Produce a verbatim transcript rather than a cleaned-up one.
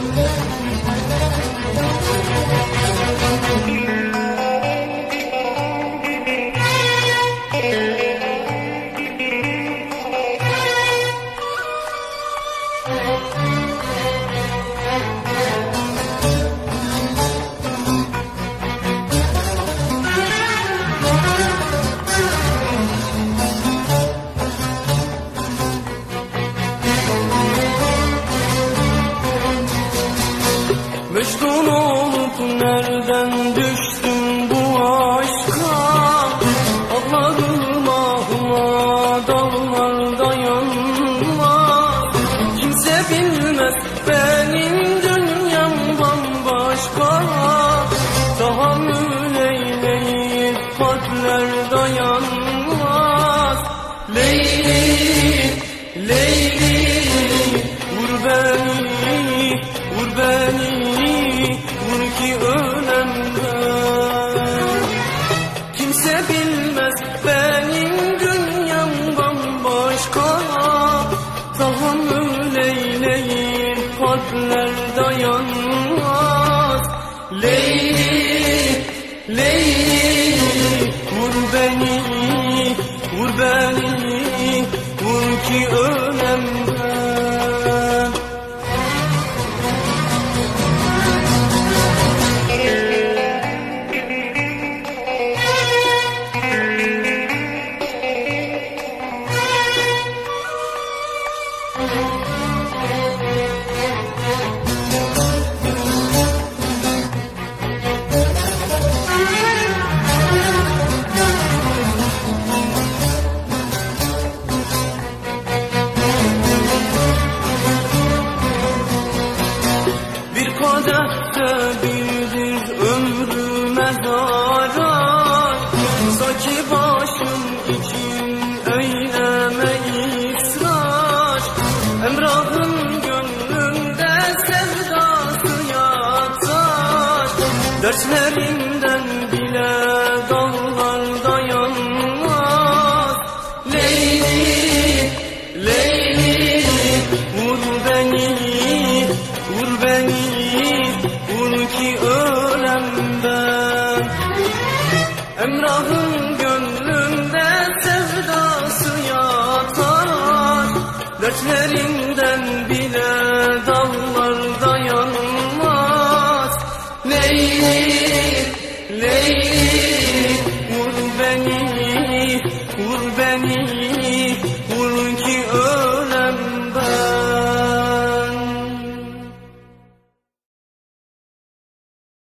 Mecnun olup nereden düştüm bu aşka? Ağlarım ahıma, dağlar dayanmaz. Kimse bilmez benim dünyam bambaşka. Tahammül eyleyip kalpler dayanmaz. Leyli, Leyli, vur beni, vur beni, vur ki ölemden. Kimse bilmez benim dünyam bambaşka. Tahammül eyleyip kalpler dayanmaz. Leyli, Leyli, vur beni, vur beni, vur ki ölemden. Kadehte birdir ömrüme zarar. Sanki başım için eyleme ısrar. Emrah'ın gönlünde sevdası yatar. Dertle